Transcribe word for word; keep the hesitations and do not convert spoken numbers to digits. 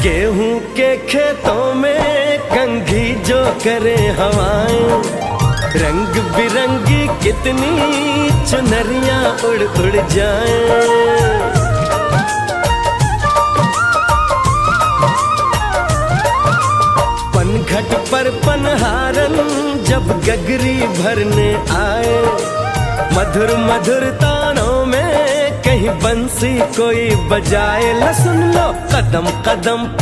गेहूं के खेतों में कंघी जो करे हवाएं, रंग बिरंगी कितनी चुनरियां उड़ उड़ जाएं। पनघट पर पनहारन जब गगरी भरने आए, मधुर मधुर तानों में कहीं बंसी कोई बजाए। ल सुन लो कदम कदम